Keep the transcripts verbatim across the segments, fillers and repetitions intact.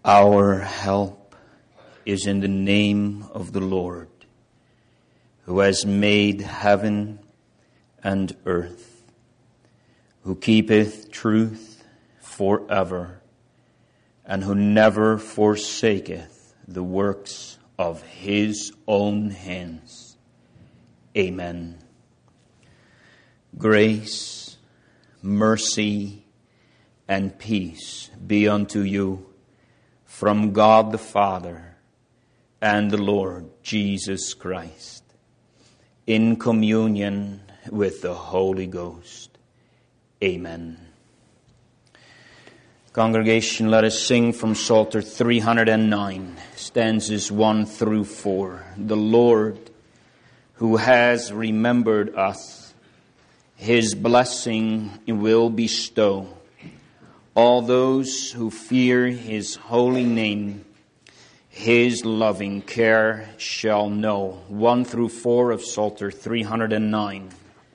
Our help is in the name of the Lord, who has made heaven and earth, who keepeth truth forever, and who never forsaketh the works of his own hands. Amen. Grace, mercy, and peace be unto you from God the Father and the Lord Jesus Christ, in communion with the Holy Ghost. Amen. Congregation, let us sing from Psalter three hundred nine, stanzas one through four. The Lord, who has remembered us, his blessing will bestow. All those who fear his holy name, his loving care shall know. One through four of Psalter three hundred nine.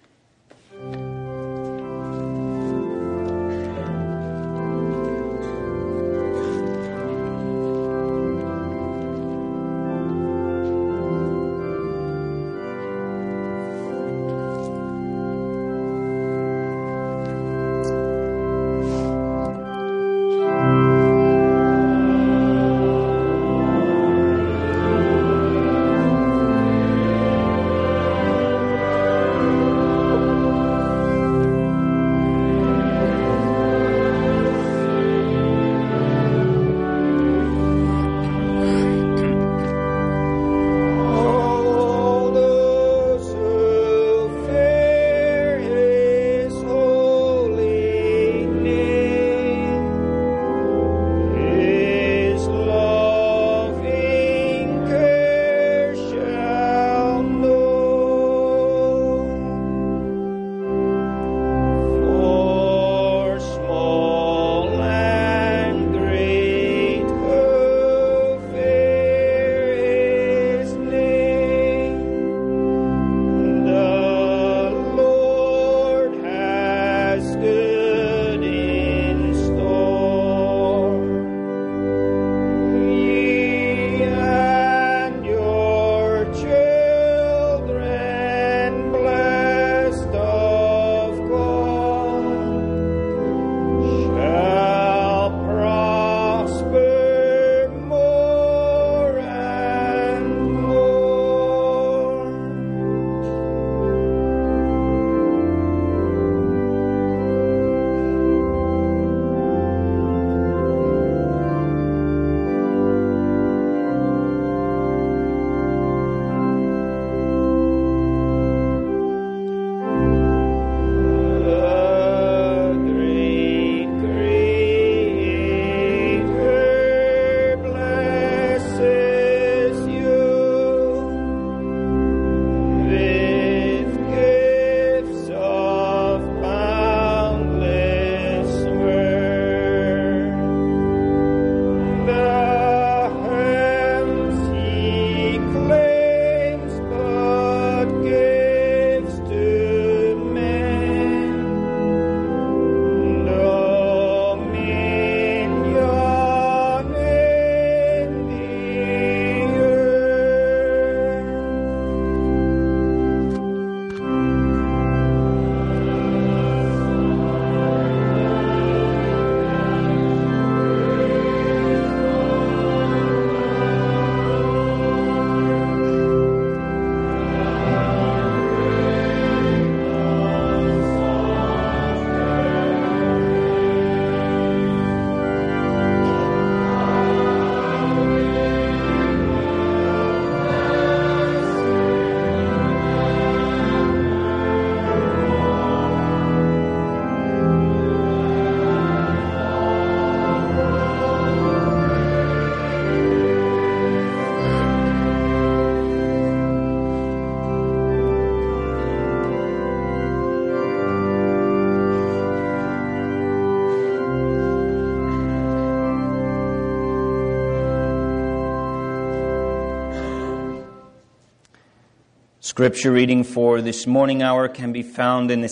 Scripture reading for this morning hour can be found in the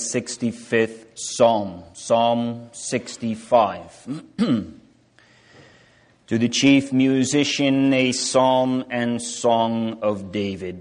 sixty-fifth Psalm, Psalm sixty-five. To the chief musician, a psalm and song of David.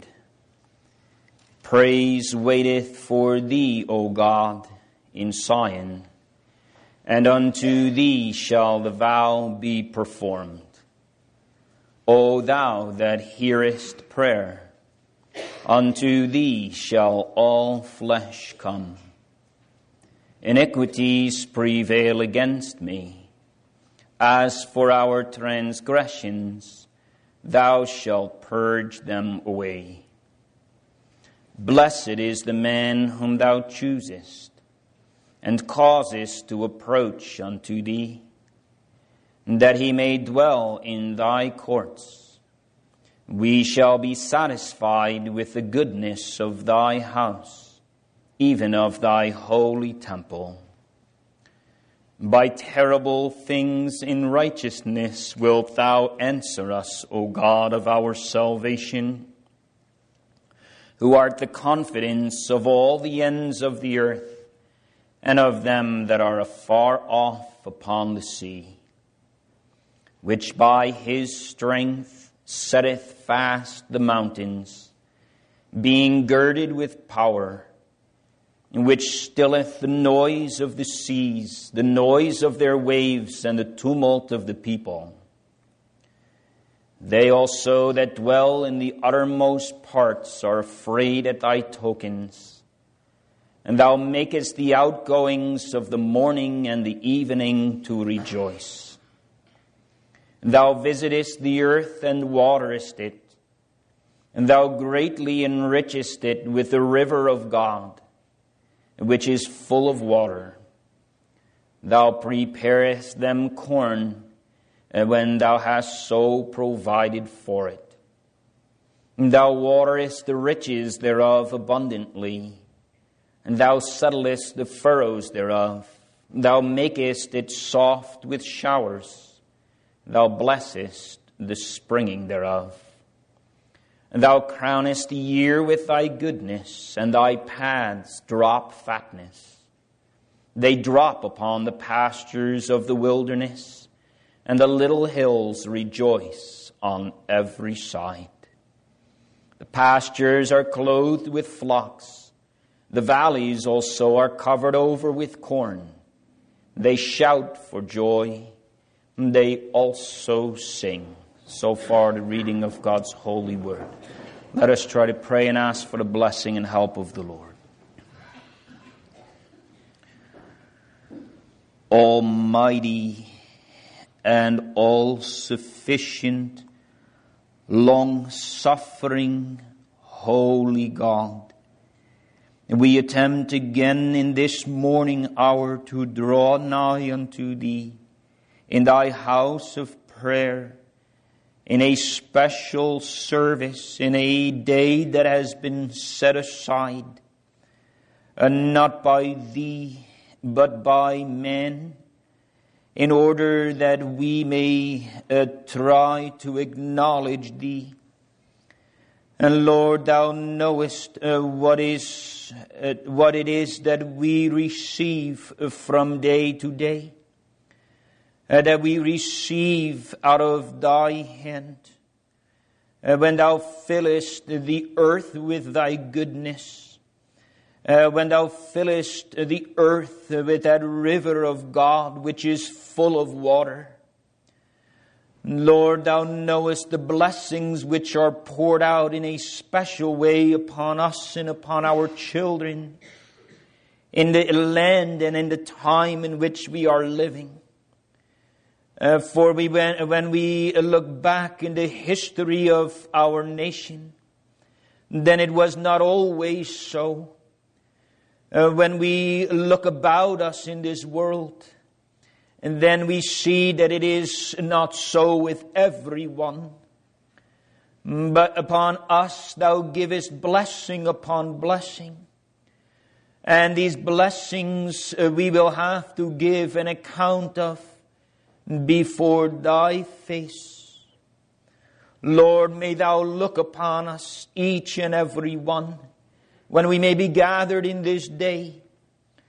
Praise waiteth for thee, O God, in Zion, and unto thee shall the vow be performed. O thou that hearest prayer, unto thee shall all flesh come. Iniquities prevail against me. As for our transgressions, thou shalt purge them away. Blessed is the man whom thou choosest, and causest to approach unto thee, that he may dwell in thy courts. We shall be satisfied with the goodness of thy house, even of thy holy temple. By terrible things in righteousness wilt thou answer us, O God of our salvation, who art the confidence of all the ends of the earth, and of them that are afar off upon the sea, which by his strength setteth fast the mountains, being girded with power, in which stilleth the noise of the seas, the noise of their waves, and the tumult of the people. They also that dwell in the uttermost parts are afraid at thy tokens. And thou makest the outgoings of the morning and the evening to rejoice. Thou visitest the earth and waterest it, and thou greatly enrichest it with the river of God, which is full of water. Thou preparest them corn, when thou hast so provided for it. Thou waterest the riches thereof abundantly, and thou settlest the furrows thereof. Thou makest it soft with showers. Thou blessest the springing thereof. And thou crownest the year with thy goodness, and thy paths drop fatness. They drop upon the pastures of the wilderness, and the little hills rejoice on every side. The pastures are clothed with flocks. The valleys also are covered over with corn. They shout for joy. They also sing. So far, the reading of God's holy word. Let us try to pray and ask for the blessing and help of the Lord. Almighty and all-sufficient, long-suffering, holy God, we attempt again in this morning hour to draw nigh unto Thee in Thy house of prayer, in a special service, in a day that has been set aside, and not by Thee, but by men, in order that we may uh, try to acknowledge Thee. And Lord, Thou knowest uh, what is uh, what it is that we receive from day to day. Uh, that we receive out of Thy hand. Uh, when Thou fillest the earth with Thy goodness. Uh, when Thou fillest the earth with that river of God which is full of water. Lord, Thou knowest the blessings which are poured out in a special way upon us and upon our children. In the land and in the time in which we are living. Uh, for we, when, when we look back in the history of our nation, then it was not always so. Uh, when we look about us in this world, and then we see that it is not so with everyone. But upon us Thou givest blessing upon blessing. And these blessings uh, we will have to give an account of before Thy face. Lord, may Thou look upon us, each and every one, when we may be gathered in this day.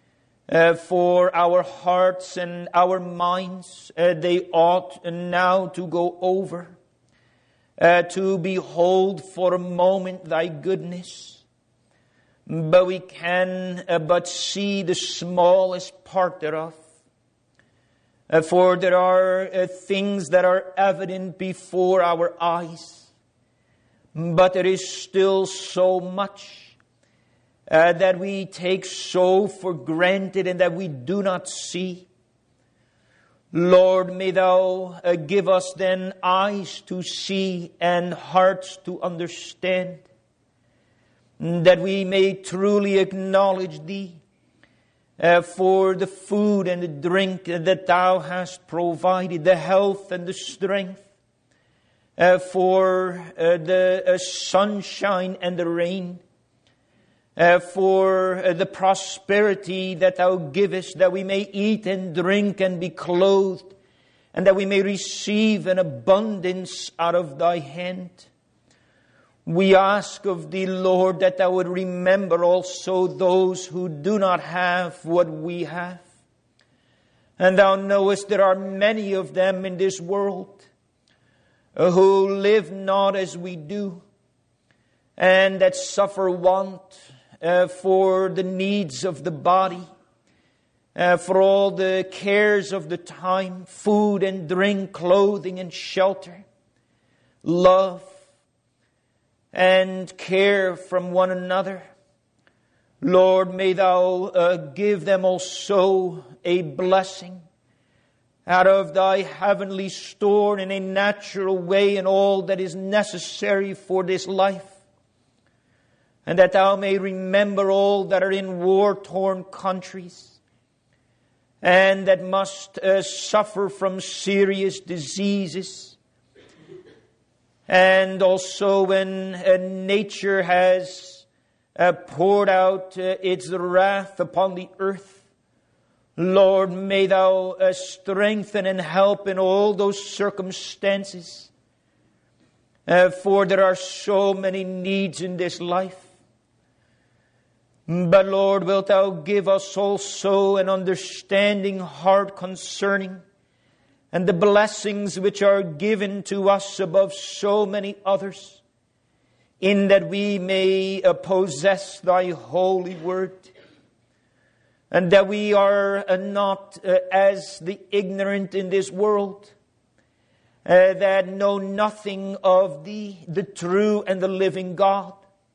Uh, for our hearts and our minds, uh, they ought now to go over, uh, to behold for a moment thy goodness. But we can uh, but see the smallest part thereof. Uh, for there are uh, things that are evident before our eyes, but there is still so much Uh, that we take so for granted and that we do not see. Lord, may thou uh, give us then eyes to see and hearts to understand, that we may truly acknowledge thee uh, for the food and the drink that thou hast provided, the health and the strength, uh, for uh, the uh, sunshine and the rain, Uh, for uh, the prosperity that thou givest, that we may eat and drink and be clothed, and that we may receive an abundance out of thy hand. We ask of thee, Lord, that thou would remember also those who do not have what we have. And thou knowest there are many of them in this world uh, who live not as we do, and that suffer want, Uh, for the needs of the body, uh, for all the cares of the time, food and drink, clothing and shelter, love and care from one another. Lord, may thou uh, give them also a blessing out of thy heavenly store in a natural way and all that is necessary for this life. And that thou may remember all that are in war-torn countries, and that must uh, suffer from serious diseases. And also when uh, nature has uh, poured out uh, its wrath upon the earth, Lord, may thou uh, strengthen and help in all those circumstances. Uh, for there are so many needs in this life. But Lord, wilt thou give us also an understanding heart concerning and the blessings which are given to us above so many others, in that we may uh, possess thy holy word, and that we are uh, not uh, as the ignorant in this world, uh, that know nothing of thee, the true and the living God.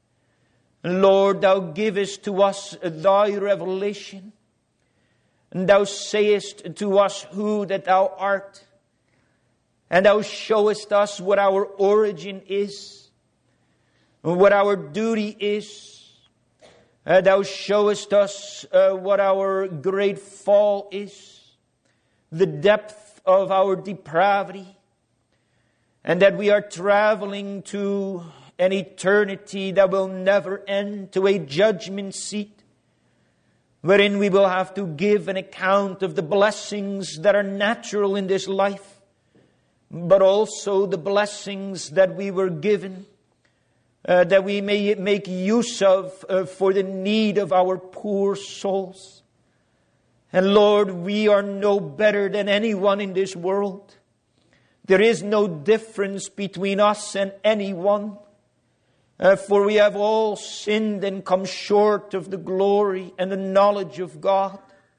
Lord, thou givest to us thy revelation, and thou sayest to us who that thou art, and thou showest us what our origin is, what our duty is. Uh, thou showest us uh, what our great fall is, the depth of our depravity, and that we are traveling to an eternity that will never end, to a judgment seat, wherein we will have to give an account of the blessings that are natural in this life, but also the blessings that we were given, uh, that we may make use of uh, for the need of our poor souls. And Lord, we are no better than anyone in this world. There is no difference between us and anyone. Uh, for we have all sinned and come short of the glory and the knowledge of God.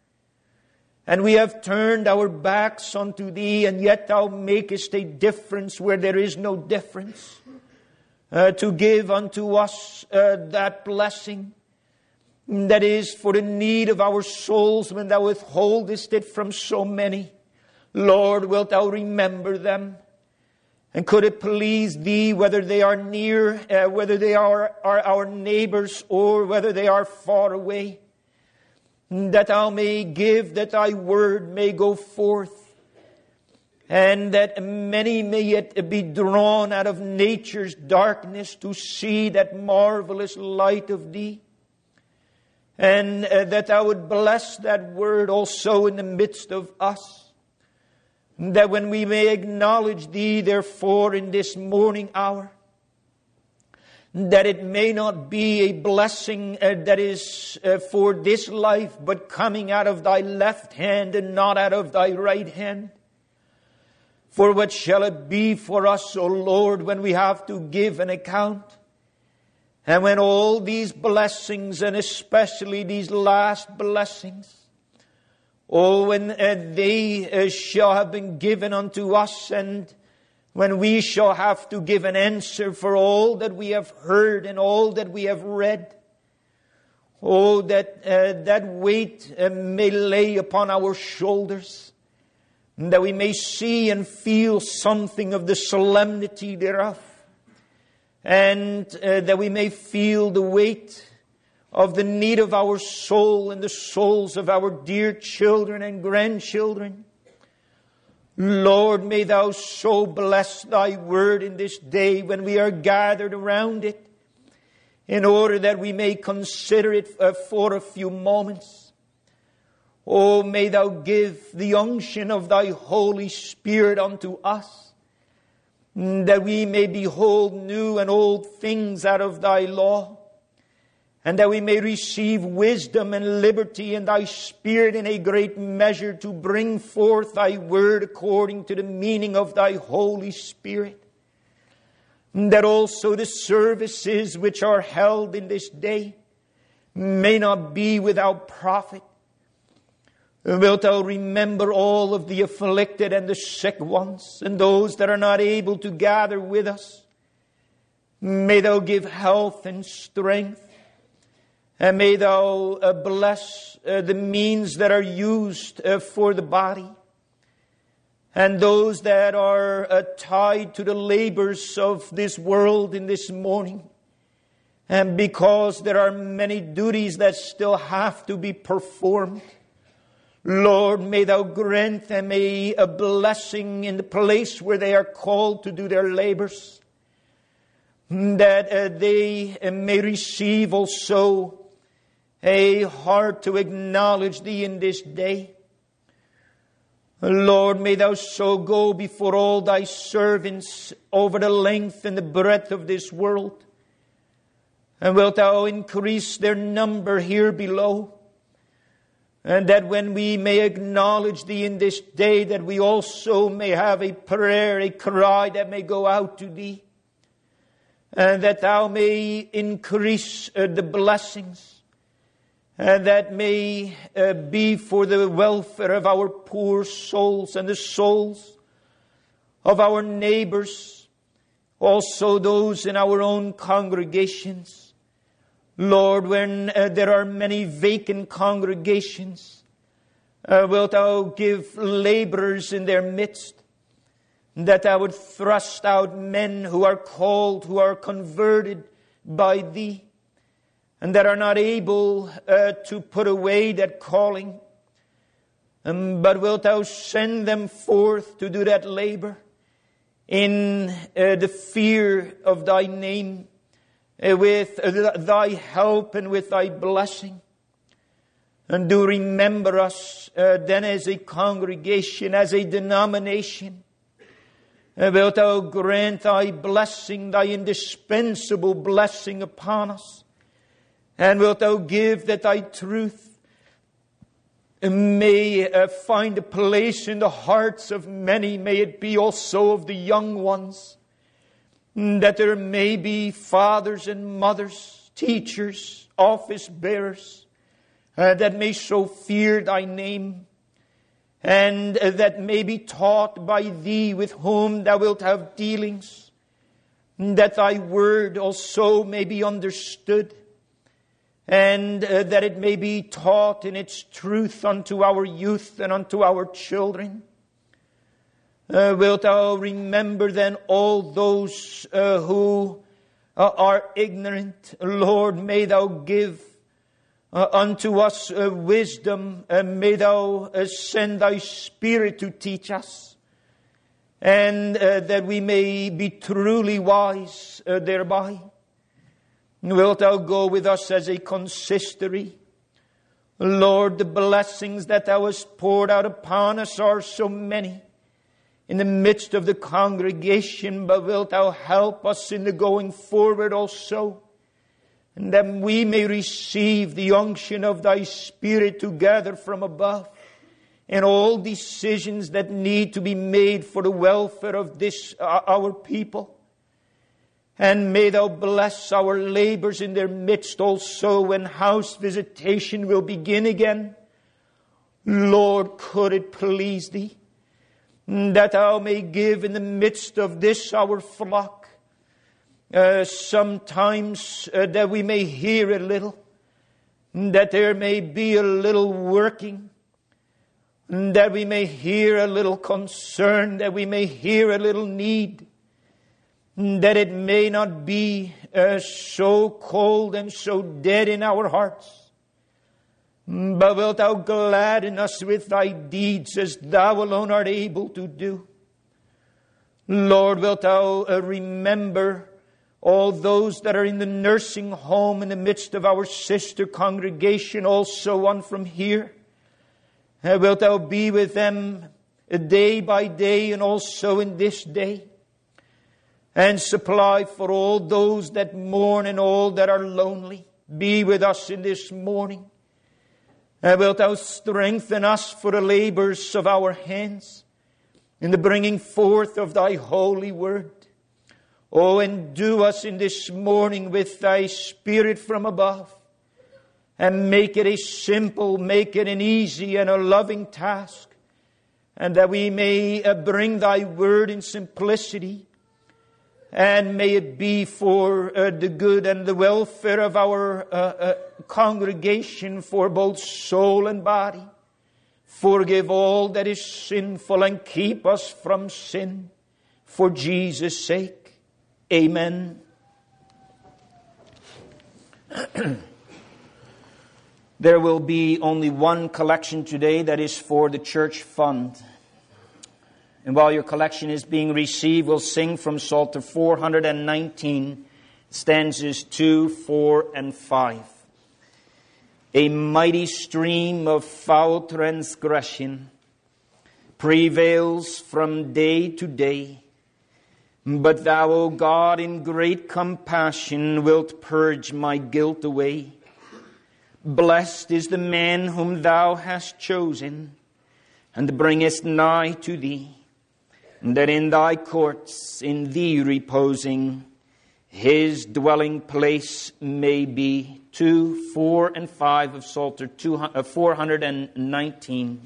And we have turned our backs unto thee, and yet thou makest a difference where there is no difference. Uh, to give unto us uh, that blessing that is for the need of our souls, when thou withholdest it from so many. Lord, wilt thou remember them? And could it please thee, whether they are near, uh, whether they are, are our neighbors, or whether they are far away, that thou may give, that thy word may go forth, and that many may yet be drawn out of nature's darkness to see that marvelous light of thee. And uh, that thou would bless that word also in the midst of us. That when we may acknowledge thee, therefore, in this morning hour, that it may not be a blessing uh, that is uh, for this life, but coming out of thy left hand and not out of thy right hand. For what shall it be for us, O Lord, when we have to give an account? And when all these blessings, and especially these last blessings, oh, when uh, they uh, shall have been given unto us, and when we shall have to give an answer for all that we have heard and all that we have read, oh, that uh, that weight uh, may lay upon our shoulders, that we may see and feel something of the solemnity thereof, and uh, that we may feel the weight of the need of our soul and the souls of our dear children and grandchildren. Lord, may Thou so bless Thy word in this day when we are gathered around it, in order that we may consider it uh, for a few moments. Oh, may Thou give the unction of Thy Holy Spirit unto us, that we may behold new and old things out of Thy law, and that we may receive wisdom and liberty in Thy Spirit in a great measure to bring forth Thy word according to the meaning of Thy Holy Spirit. That also the services which are held in this day may not be without profit. Wilt Thou remember all of the afflicted and the sick ones, and those that are not able to gather with us? May Thou give health and strength. And may Thou uh, bless uh, the means that are used uh, for the body. And those that are uh, tied to the labors of this world in this morning. And because there are many duties that still have to be performed, Lord, may Thou grant them a, a blessing in the place where they are called to do their labors, that uh, they uh, may receive also a heart to acknowledge Thee in this day. Lord, may Thou so go before all Thy servants over the length and the breadth of this world, and wilt Thou increase their number here below. And that when we may acknowledge Thee in this day, that we also may have a prayer, a cry that may go out to Thee. And that Thou may increase uh, the blessings. And that may uh, be for the welfare of our poor souls and the souls of our neighbors. Also those in our own congregations. Lord, when uh, there are many vacant congregations, uh, wilt Thou give laborers in their midst, that Thou would thrust out men who are called, who are converted by Thee, and that are not able uh, to put away that calling, um, but wilt Thou send them forth to do that labor in uh, the fear of Thy name, with Thy help and with Thy blessing. And do remember us uh, then as a congregation, as a denomination. Uh, wilt Thou grant Thy blessing, Thy indispensable blessing upon us. And wilt Thou give that Thy truth may uh, find a place in the hearts of many. May it be also of the young ones. That there may be fathers and mothers, teachers, office bearers, uh, that may so fear Thy name, and uh, that may be taught by Thee with whom Thou wilt have dealings, that Thy word also may be understood, and uh, that it may be taught in its truth unto our youth and unto our children. Uh, wilt Thou remember then all those uh, who uh, are ignorant? Lord, may Thou give uh, unto us uh, wisdom, and may Thou uh, send Thy Spirit to teach us, and uh, that we may be truly wise uh, thereby. Wilt Thou go with us as a consistory? Lord, the blessings that Thou hast poured out upon us are so many. in the midst of the congregation, but wilt Thou help us in the going forward also, and that we may receive the unction of Thy Spirit to gather from above, and all decisions that need to be made for the welfare of this uh, our people. And may Thou bless our labors in their midst also when house visitation will begin again. Lord, could it please Thee that Thou may give in the midst of this our flock, uh, sometimes uh, that we may hear a little, that there may be a little working, that we may hear a little concern, that we may hear a little need, that it may not be uh, so cold and so dead in our hearts, but wilt Thou gladden us with Thy deeds as Thou alone art able to do. Lord, wilt Thou uh, remember all those that are in the nursing home in the midst of our sister congregation, also one from here. Uh, wilt Thou be with them uh, day by day and also in this day, and supply for all those that mourn and all that are lonely. Be with us in this morning. And wilt Thou strengthen us for the labors of our hands in the bringing forth of Thy holy word. Oh, endue us in this morning with Thy Spirit from above, and make it a simple, make it an easy and a loving task, and that we may uh, bring Thy word in simplicity. And may it be for uh, the good and the welfare of our uh, uh, congregation, for both soul and body. Forgive all that is sinful and keep us from sin. For Jesus' sake. Amen. There will be only one collection today, that is for the church fund. And while your collection is being received, we'll sing from Psalter four hundred nineteen, stanzas two, four, and five. A mighty stream of foul transgression prevails from day to day. But Thou, O God, in great compassion wilt purge my guilt away. Blessed is the man whom Thou hast chosen, and bringest nigh to Thee, that in Thy courts, in Thee reposing, his dwelling place may be. Two, four, and five of Psalter four hundred nineteen.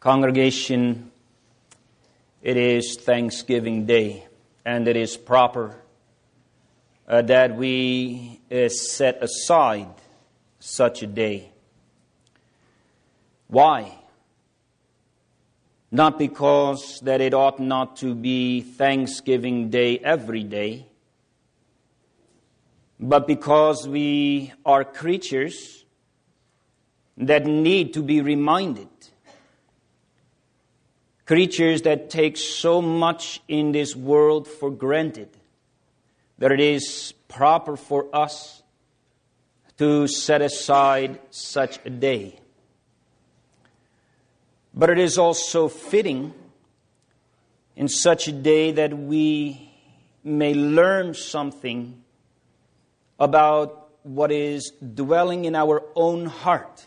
Congregation, it is Thanksgiving Day, and it is proper uh, that we uh, set aside such a day. Why? Not because that it ought not to be Thanksgiving Day every day, but because we are creatures that need to be reminded. Creatures that take so much in this world for granted that it is proper for us to set aside such a day. But it is also fitting in such a day that we may learn something about what is dwelling in our own heart.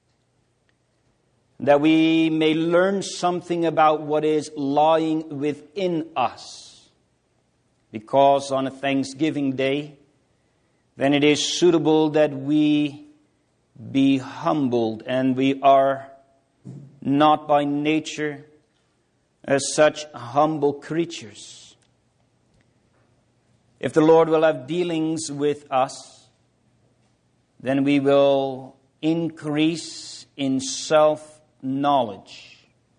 That we may learn something about what is lying within us. Because on a Thanksgiving Day, then it is suitable that we be humbled, and we are not by nature as such humble creatures. If the Lord will have dealings with us, then we will increase in self-knowledge.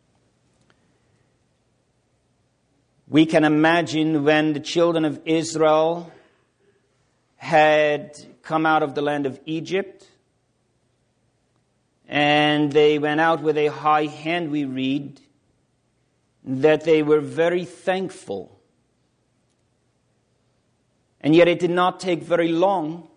We can imagine when the children of Israel had come out of the land of Egypt, and they went out with a high hand, we read that they were very thankful. And yet it did not take very long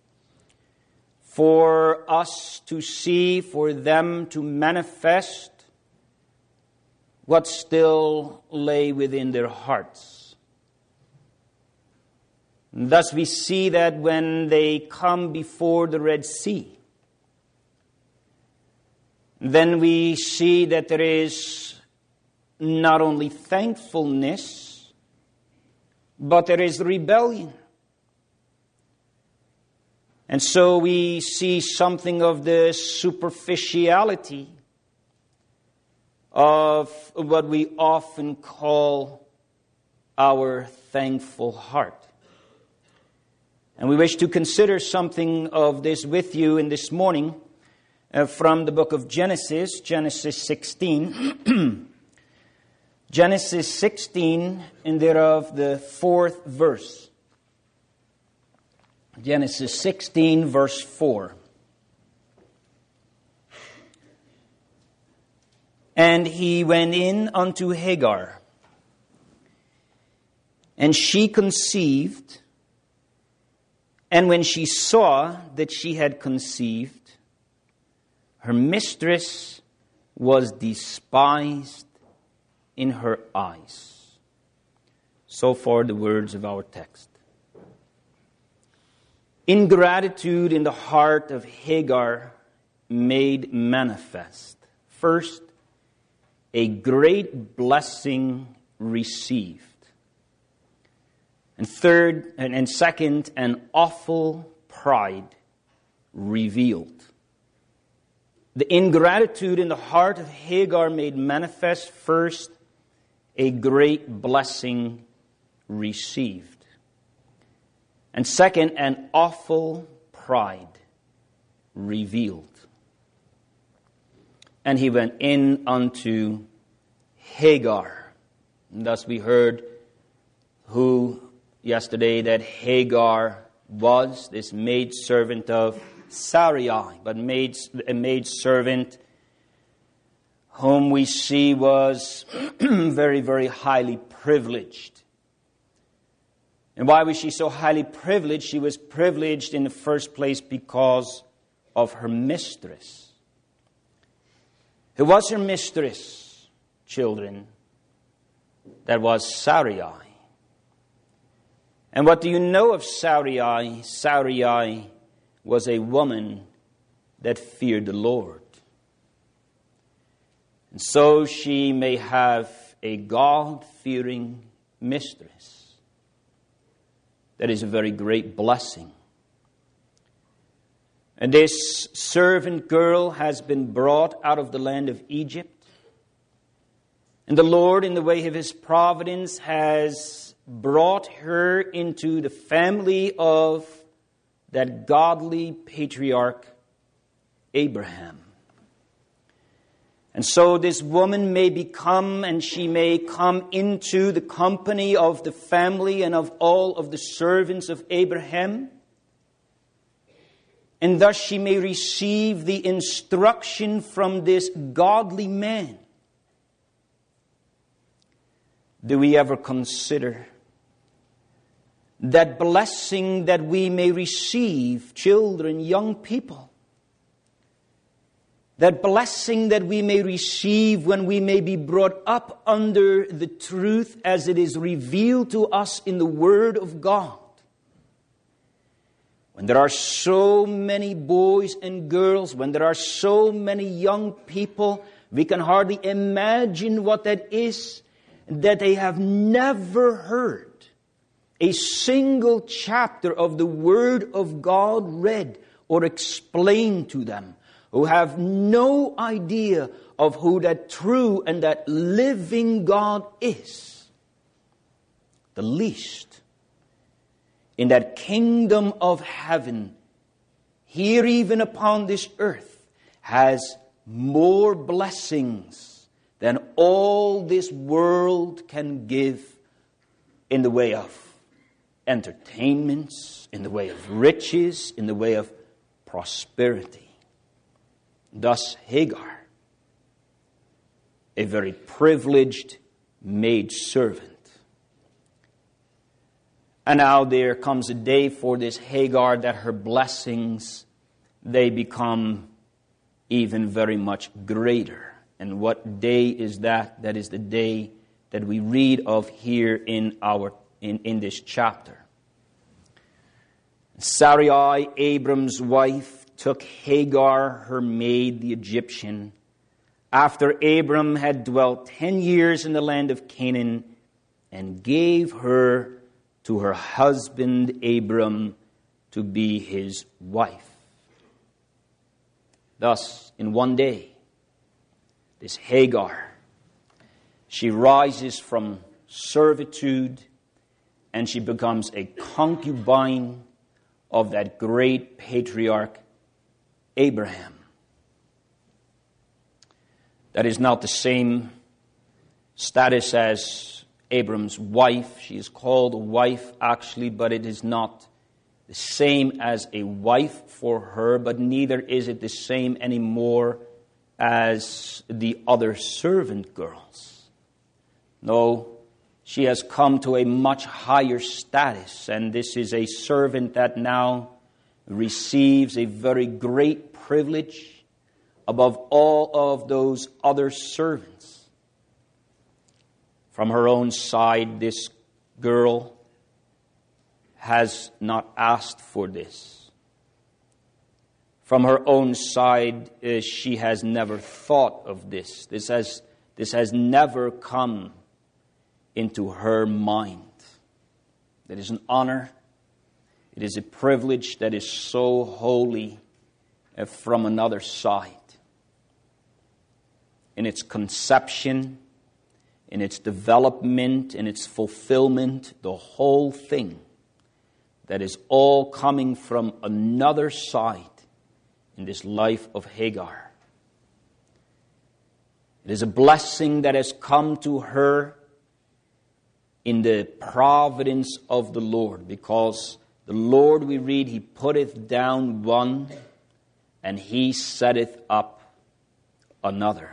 for us to see, for them to manifest what still lay within their hearts. And thus we see that when they come before the Red Sea, then we see that there is not only thankfulness, but there is rebellion. And so we see something of the superficiality of what we often call our thankful heart. And we wish to consider something of this with you in this morning uh, from the book of Genesis, Genesis sixteen. Genesis sixteen, and thereof the fourth verse. Genesis sixteen, verse four. And he went in unto Hagar, and she conceived, and when she saw that she had conceived, her mistress was despised in her eyes. So far the words of our text. Ingratitude in the heart of Hagar made manifest. First, a great blessing received. And third, and, and second, an awful pride revealed. The ingratitude in the heart of Hagar made manifest. First, a great blessing received. And second, an awful pride revealed. And he went in unto Hagar. And thus we heard who yesterday that Hagar was, this maidservant of Sarai, but maid, a maidservant whom we see was very, very highly privileged. And why was she so highly privileged? She was privileged in the first place because of her mistress. Who was her mistress, children? That was Sarai. And what do you know of Sarai? Sarai was a woman that feared the Lord. And so she may have a God-fearing mistress. That is a very great blessing. And this servant girl has been brought out of the land of Egypt. And the Lord, in the way of His providence, has brought her into the family of that godly patriarch, Abraham. And so this woman may become, and she may come into the company of the family and of all of the servants of Abraham. And thus she may receive the instruction from this godly man. Do we ever consider that blessing that we may receive, children, young people? That blessing that we may receive when we may be brought up under the truth as it is revealed to us in the Word of God. When there are so many boys and girls, when there are so many young people, we can hardly imagine what that is, that they have never heard a single chapter of the Word of God read or explained to them, who have no idea of who that true and that living God is. The least in that kingdom of heaven, here even upon this earth, has more blessings than all this world can give in the way of entertainments, in the way of riches, in the way of prosperity. Thus Hagar, a very privileged maidservant. And now there comes a day for this Hagar that her blessings, they become even very much greater. And what day is that? That is the day that we read of here in our in, in this chapter. Sarai, Abram's wife, took Hagar, her maid, the Egyptian, after Abram had dwelt ten years in the land of Canaan, and gave her to her husband Abram to be his wife. Thus, in one day, this Hagar, she rises from servitude and she becomes a concubine of that great patriarch Abraham. That is not the same status as Abram's wife. She is called a wife actually, but it is not the same as a wife for her, but neither is it the same anymore as the other servant girls. No, she has come to a much higher status, and this is a servant that now receives a very great privilege above all of those other servants. From her own side, this girl has not asked for this. From her own side, uh, she has never thought of this. This has, this has never come into her mind. It is an honor. It is a privilege that is so holy uh, from another side. In its conception, in its development, in its fulfillment, the whole thing, that is all coming from another side in this life of Hagar. It is a blessing that has come to her in the providence of the Lord, because the Lord, we read, He putteth down one, and He setteth up another.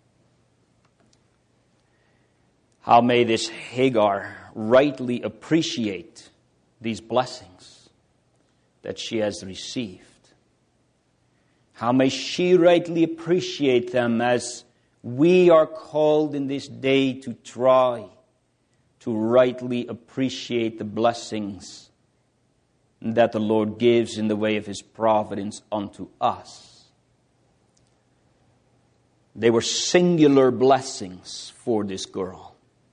How may this Hagar rightly appreciate these blessings that she has received? How may she rightly appreciate them as we are called in this day to try to rightly appreciate the blessings that the Lord gives in the way of His providence unto us. They were singular blessings for this girl.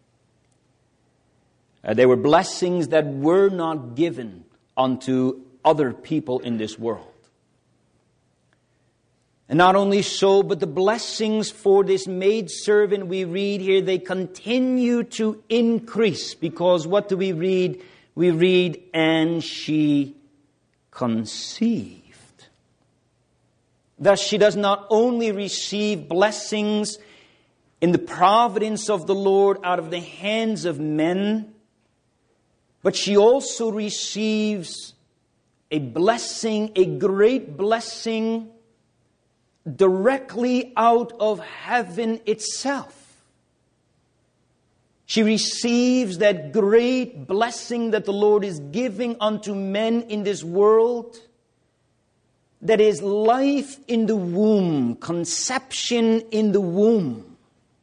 Uh, they were blessings that were not given unto other people in this world. And not only so, but the blessings for this maidservant we read here, they continue to increase. Because what do we read? We read, and she conceived. Thus she does not only receive blessings in the providence of the Lord out of the hands of men, but she also receives a blessing, a great blessing, directly out of heaven itself. She receives that great blessing that the Lord is giving unto men in this world, that is life in the womb, conception in the womb.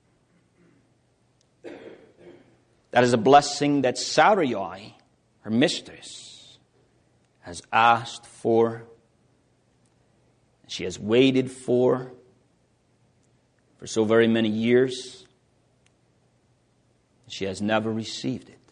That is a blessing that Sarai, her mistress, has asked for. She has waited for, for so very many years. She has never received it.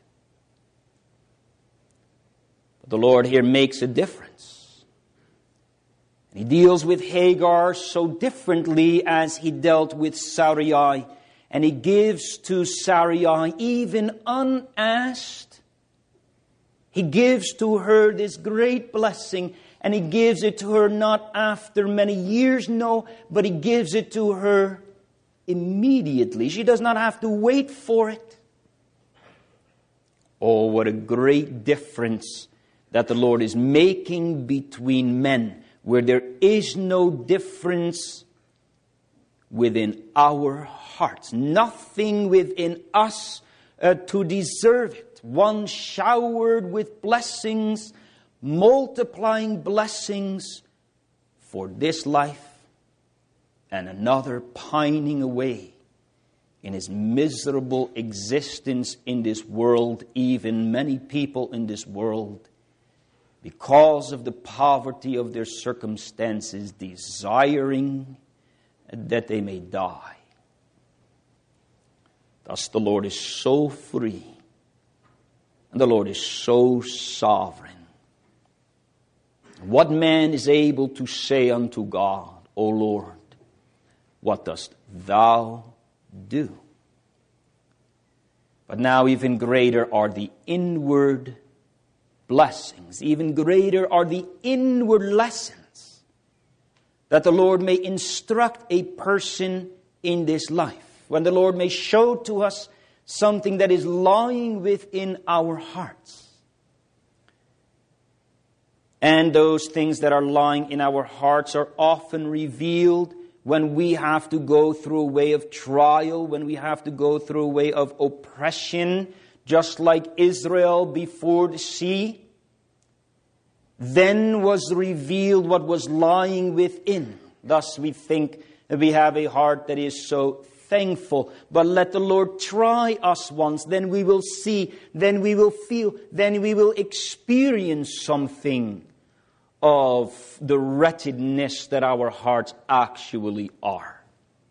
But the Lord here makes a difference. He deals with Hagar so differently as He dealt with Sarai. And He gives to Sarai, even unasked, He gives to her this great blessing. And He gives it to her not after many years, no, but He gives it to her immediately. She does not have to wait for it. Oh, what a great difference that the Lord is making between men, where there is no difference within our hearts. Nothing within us uh, to deserve it. One showered with blessings, multiplying blessings for this life, and another pining away in his miserable existence in this world. Even many people in this world, because of the poverty of their circumstances, desiring that they may die. Thus the Lord is so free, and the Lord is so sovereign. What man is able to say unto God, O Lord, what dost thou do? But now even greater are the inward blessings. Even greater are the inward lessons that the Lord may instruct a person in this life. When the Lord may show to us something that is lying within our hearts. And those things that are lying in our hearts are often revealed when we have to go through a way of trial, when we have to go through a way of oppression, just like Israel before the sea. Then was revealed what was lying within. Thus we think that we have a heart that is so thankful. But let the Lord try us once, then we will see, then we will feel, then we will experience something of the wretchedness that our hearts actually are.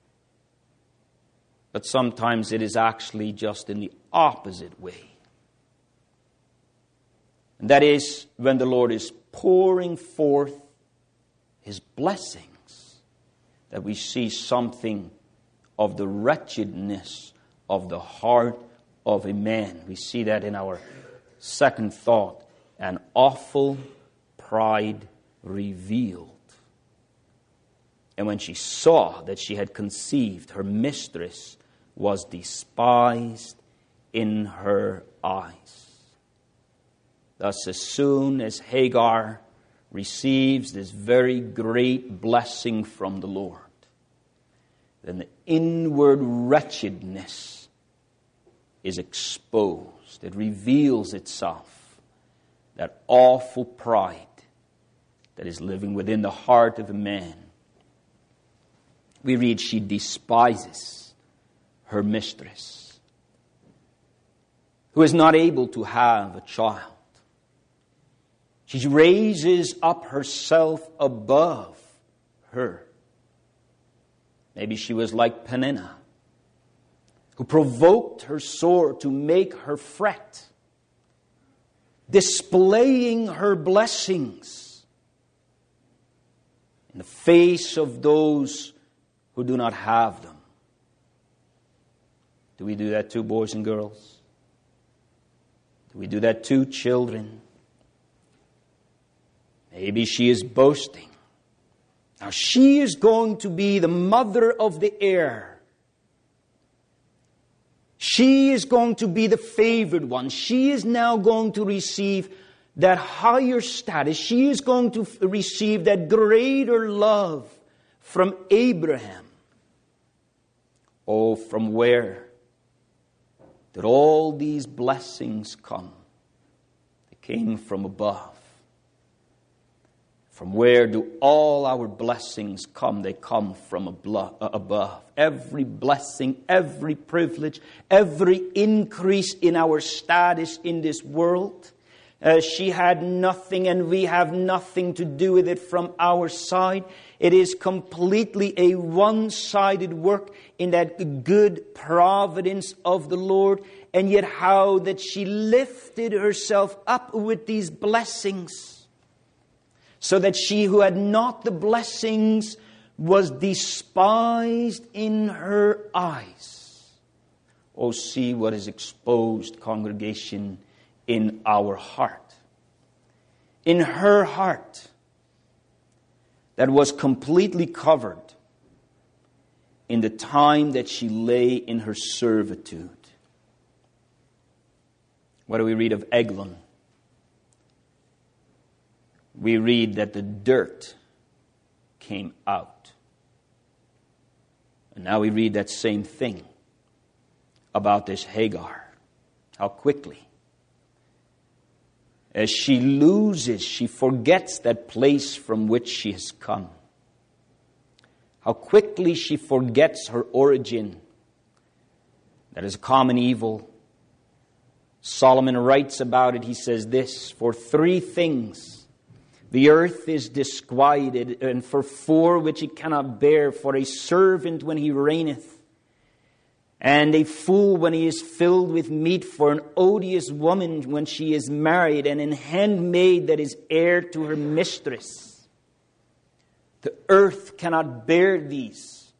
But sometimes it is actually just in the opposite way. And that is when the Lord is pouring forth His blessings, that we see something of the wretchedness of the heart of a man. We see that in our second thought, an awful pride revealed. And when she saw that she had conceived, her mistress was despised in her eyes. Thus, as soon as Hagar receives this very great blessing from the Lord, then the inward wretchedness is exposed. It reveals itself. That awful pride that is living within the heart of a man. We read she despises her mistress, who is not able to have a child. She raises up herself above her. Maybe she was like Peninnah, who provoked her sore to make her fret, displaying her blessings in the face of those who do not have them. Do we do that too, boys and girls? Do we do that too, children? Maybe she is boasting. Now she is going to be the mother of the heir. She is going to be the favored one. She is now going to receive that higher status. She is going to receive that greater love from Abraham. Oh, from where did all these blessings come? They came from above. From where do all our blessings come? They come from above. Every blessing, every privilege, every increase in our status in this world. Uh, she had nothing and we have nothing to do with it from our side. It is completely a one-sided work in that good providence of the Lord. And yet how that she lifted herself up with these blessings, so that she who had not the blessings was despised in her eyes. Oh, see what is exposed, congregation, in our heart. In her heart, that was completely covered in the time that she lay in her servitude. What do we read of Eglon? We read that the dirt came out. And now we read that same thing about this Hagar. How quickly, as she loses, she forgets that place from which she has come. How quickly she forgets her origin. That is a common evil. Solomon writes about it. He says this: for three things the earth is disquieted, and for four which it cannot bear, for a servant when he reigneth, and a fool when he is filled with meat, for an odious woman when she is married, and an handmaid that is heir to her mistress. The earth cannot bear these.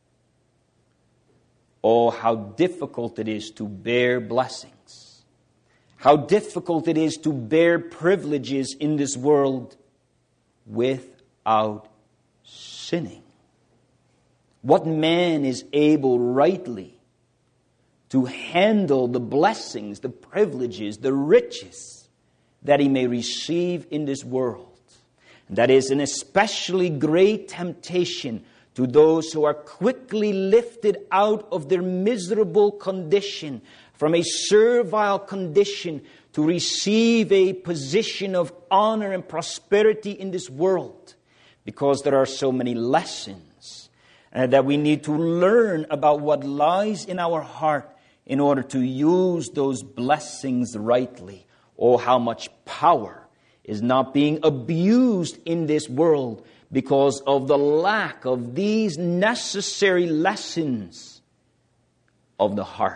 Oh, how difficult it is to bear blessings. How difficult it is to bear privileges in this world without sinning. What man is able rightly to handle the blessings, the privileges, the riches that he may receive in this world? And that is an especially great temptation to those who are quickly lifted out of their miserable condition, from a servile condition, to receive a position of honor and prosperity in this world, because there are so many lessons uh, that we need to learn about what lies in our heart in order to use those blessings rightly. Oh, how much power is not being abused in this world because of the lack of these necessary lessons of the heart.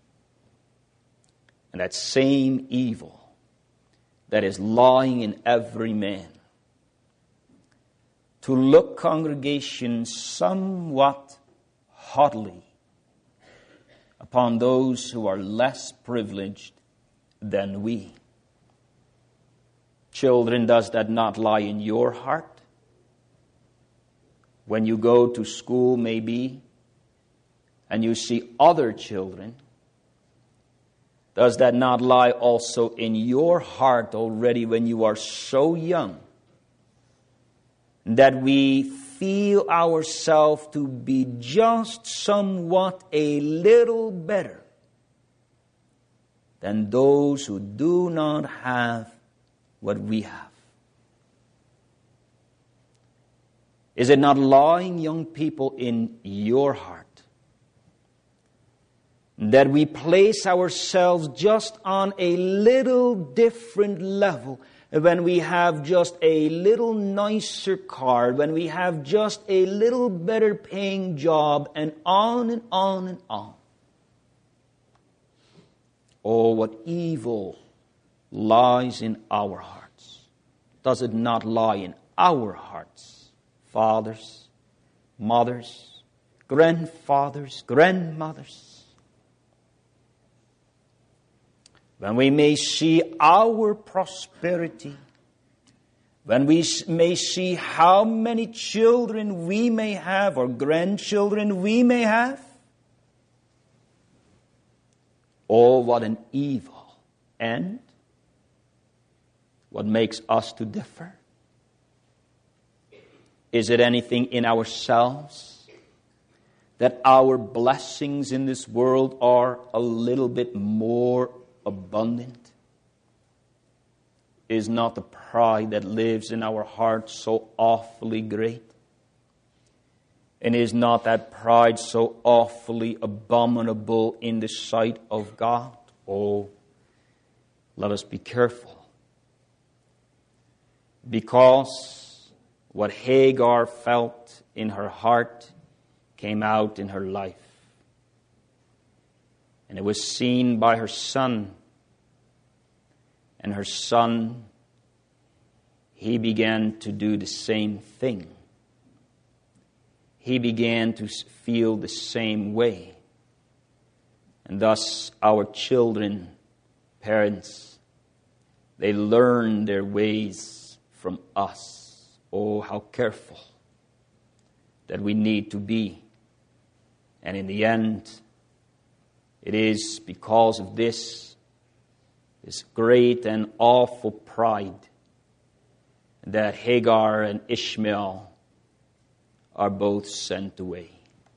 And that same evil that is lying in every man. To look, congregation, somewhat haughtily upon those who are less privileged than we. Children, does that not lie in your heart? When you go to school, maybe, and you see other children, does that not lie also in your heart already when you are so young that we feel ourselves to be just somewhat a little better than those who do not have what we have? Is it not lying, young people, in your heart that we place ourselves just on a little different level when we have just a little nicer car, when we have just a little better paying job, and on and on and on? Oh, what evil lies in our hearts. Does it not lie in our hearts fathers, mothers, grandfathers, grandmothers. When we may see our prosperity, when we may see how many children we may have or grandchildren we may have, oh, what an evil end. What makes us to differ? Is it anything in ourselves that our blessings in this world are a little bit more abundant? Is not the pride that lives in our hearts so awfully great? And is not that pride so awfully abominable in the sight of God? Oh, let us be careful. Because what Hagar felt in her heart came out in her life. And it was seen by her son. And her son, he began to do the same thing. He began to feel the same way. And thus our children, parents, they learn their ways from us. Oh, how careful that we need to be. And in the end, it is because of this, this great and awful pride, that Hagar and Ishmael are both sent away.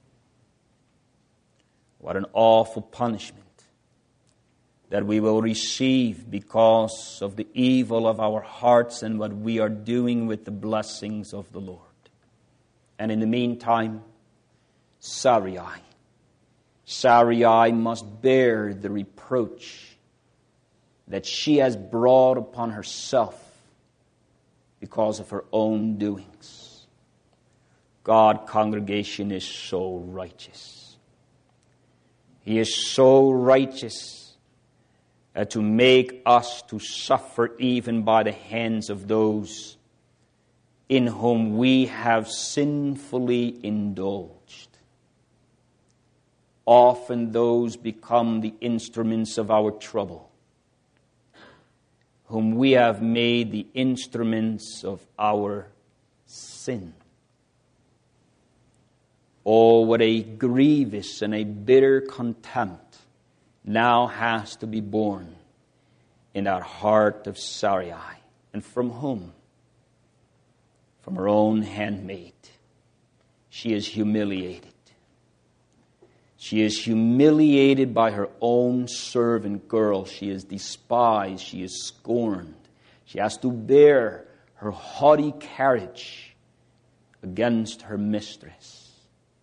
What an awful punishment that we will receive because of the evil of our hearts and what we are doing with the blessings of the Lord. And in the meantime, Sarai. Sarai must bear the reproach that she has brought upon herself because of her own doings. God, congregation, is so righteous. He is so righteous Uh, to make us to suffer even by the hands of those in whom we have sinfully indulged. Often those become the instruments of our trouble, whom we have made the instruments of our sin. Oh, what a grievous and a bitter contempt now has to be born in that heart of Sarai. And from whom? From her own handmaid. She is humiliated. She is humiliated by her own servant girl. She is despised. She is scorned. She has to bear her haughty carriage against her mistress.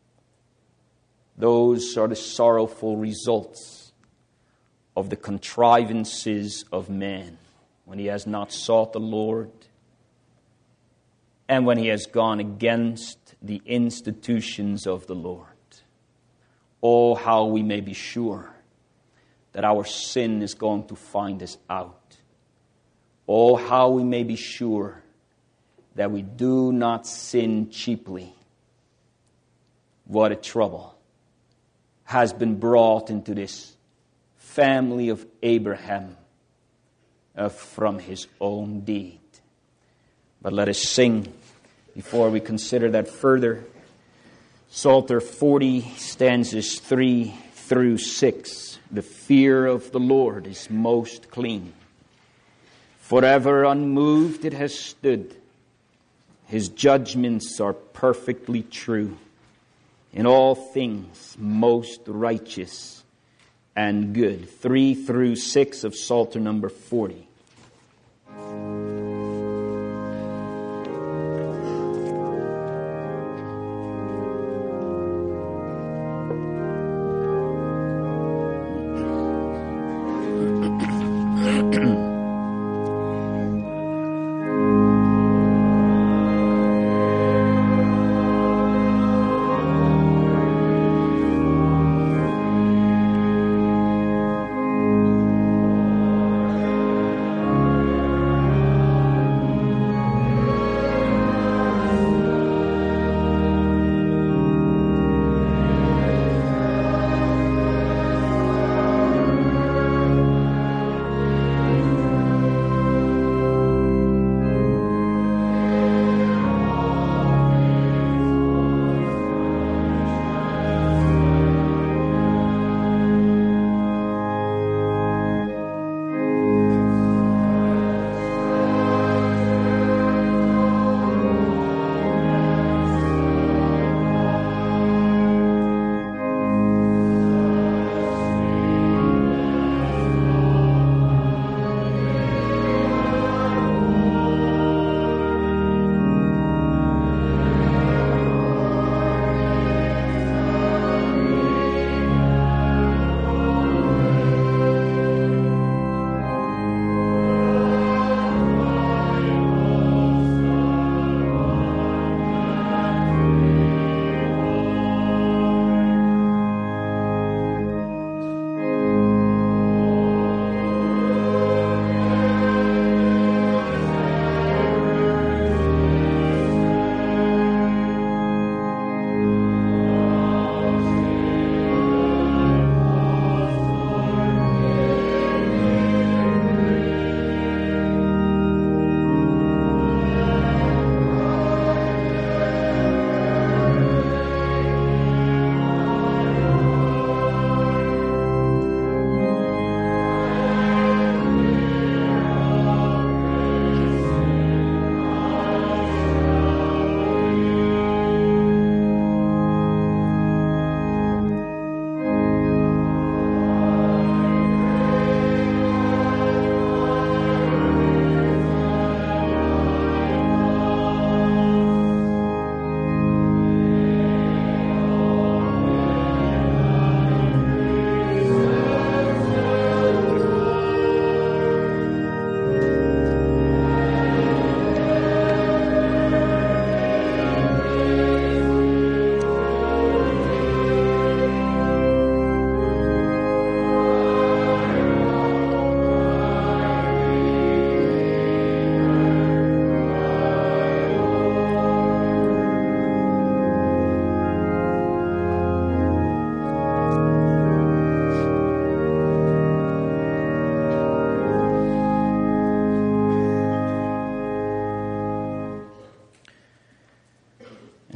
Those are the sorrowful results of the contrivances of man when he has not sought the Lord and when he has gone against the institutions of the Lord. Oh, how we may be sure that our sin is going to find us out. Oh, how we may be sure that we do not sin cheaply. What a trouble has been brought into this family of Abraham uh, from his own deed. But let us sing before we consider that further. Psalter forty, stanzas three through six. The fear of the Lord is most clean. Forever unmoved it has stood. His judgments are perfectly true. In all things most righteous and good. Three through six of Psalter number forty.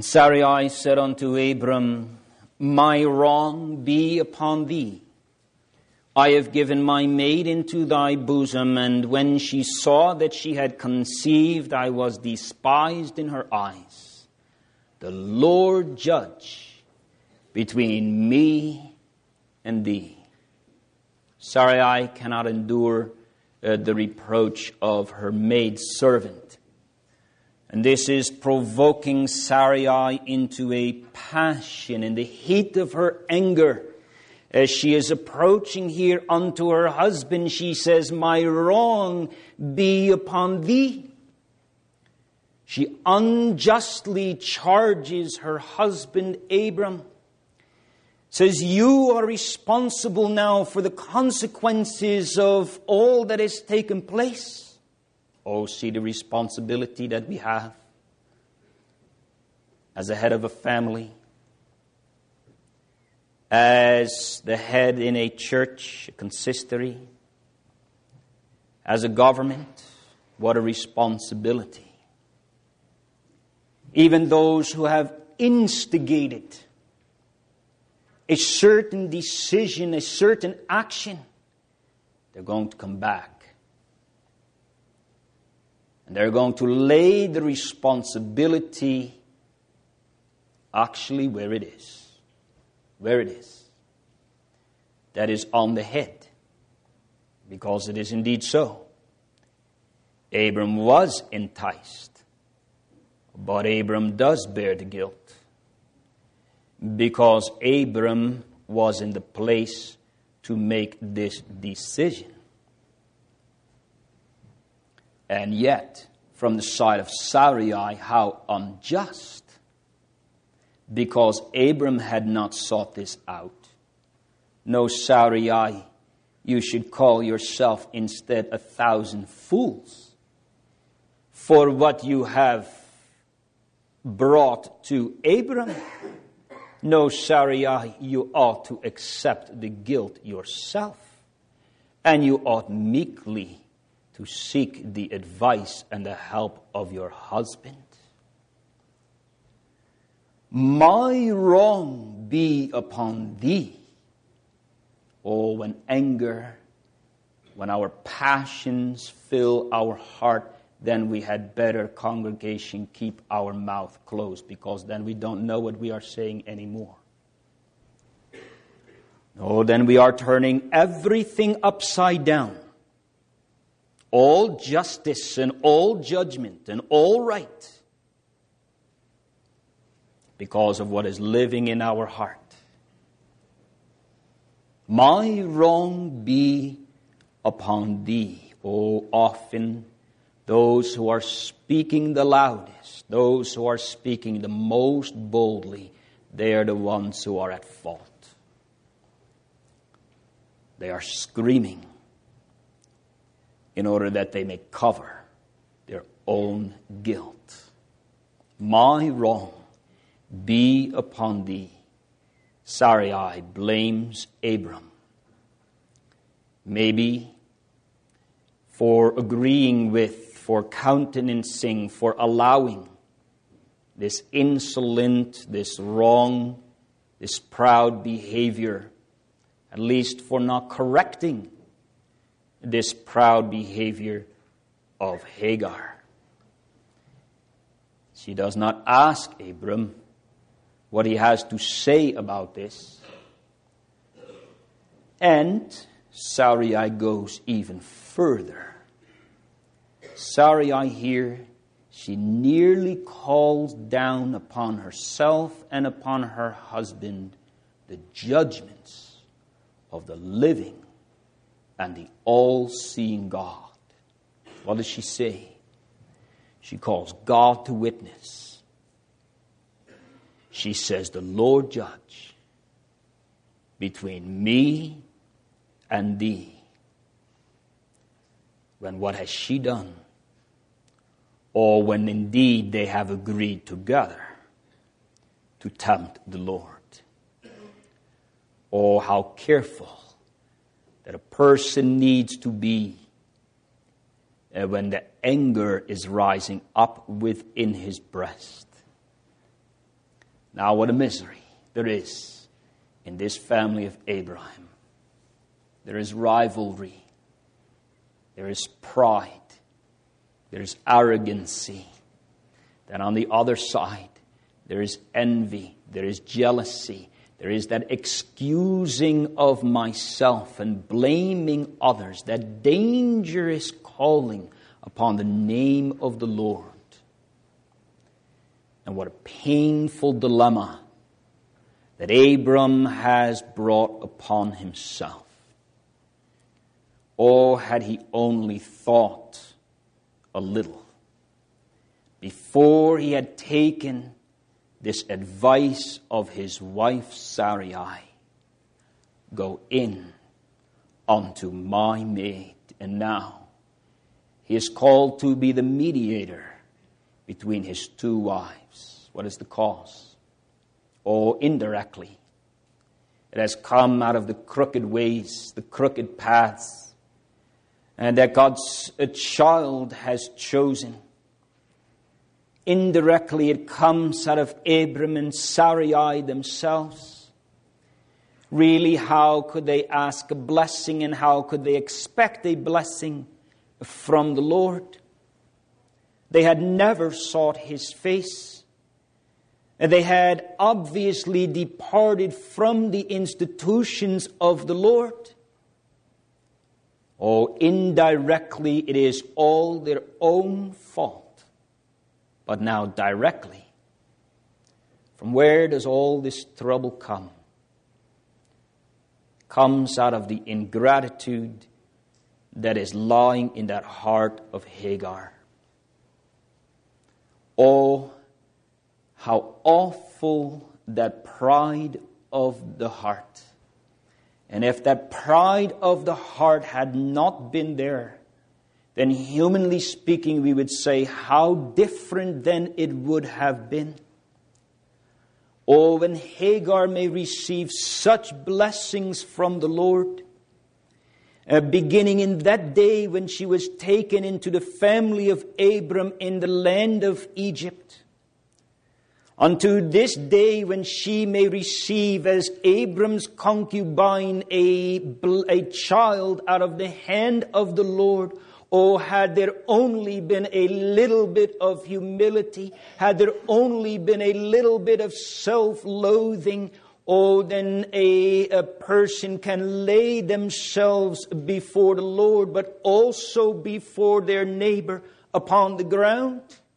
And Sarai said unto Abram, My wrong be upon thee. I have given my maid into thy bosom, and when she saw that she had conceived, I was despised in her eyes. The Lord judge between me and thee. Sarai cannot endure uh, the reproach of her maidservant. And this is provoking Sarai into a passion in the heat of her anger. As she is approaching here unto her husband, she says, My wrong be upon thee. She unjustly charges her husband Abram. Says, you are responsible now for the consequences of all that has taken place. Oh, see the responsibility that we have as the head of a family, as the head in a church, a consistory, as a government. What a responsibility. Even those who have instigated a certain decision, a certain action, they're going to come back. And they're going to lay the responsibility actually where it is. Where it is. That is on the head. Because it is indeed so. Abram was enticed. But Abram does bear the guilt. Because Abram was in the place to make this decision. And yet, from the side of Sarai, how unjust. Because Abram had not sought this out. No, Sarai, you should call yourself instead a thousand fools. For what you have brought to Abram. No, Sarai, you ought to accept the guilt yourself. And you ought meekly to seek the advice and the help of your husband. My wrong be upon thee. Oh, when anger, when our passions fill our heart, then we had better, congregation, keep our mouth closed, because then we don't know what we are saying anymore. No, then we are turning everything upside down. All justice and all judgment and all right, because of what is living in our heart. My wrong be upon thee. Oh, often those who are speaking the loudest, those who are speaking the most boldly, they are the ones who are at fault. They are screaming in order that they may cover their own guilt. My wrong be upon thee. Sarai blames Abram. Maybe for agreeing with, for countenancing, for allowing this insolent, this wrong, this proud behavior, at least for not correcting this proud behavior of Hagar. She does not ask Abram what he has to say about this. And Sarai goes even further. Sarai here, she nearly calls down upon herself and upon her husband the judgments of the living and the all-seeing God. What does she say? She calls God to witness. She says, the Lord judge between me and thee. When what has she done? Or when indeed they have agreed together to tempt the Lord. Oh, how careful that a person needs to be uh, when the anger is rising up within his breast. Now what a misery there is in this family of Abraham. There is rivalry. There is pride. There is arrogancy. Then on the other side, there is envy. There is jealousy. There is that excusing of myself and blaming others. That dangerous calling upon the name of the Lord. And what a painful dilemma that Abram has brought upon himself. Oh, had he only thought a little before he had taken this advice of his wife Sarai. Go in unto my maid. And now he is called to be the mediator between his two wives. What is the cause? Oh, indirectly, it has come out of the crooked ways, the crooked paths, and that God's a child has chosen. Indirectly, it comes out of Abram and Sarai themselves. Really, how could they ask a blessing and how could they expect a blessing from the Lord? They had never sought His face. And they had obviously departed from the institutions of the Lord. Oh, indirectly, it is all their own fault. But now directly, from where does all this trouble come? It comes out of the ingratitude that is lying in that heart of Hagar. Oh, how awful that pride of the heart. And if that pride of the heart had not been there, then humanly speaking, we would say how different then it would have been. Oh, when Hagar may receive such blessings from the Lord, uh, beginning in that day when she was taken into the family of Abram in the land of Egypt, unto this day when she may receive as Abram's concubine a, a child out of the hand of the Lord. Oh, had there only been a little bit of humility, had there only been a little bit of self-loathing, oh, then a, a person can lay themselves before the Lord, but also before their neighbor upon the ground.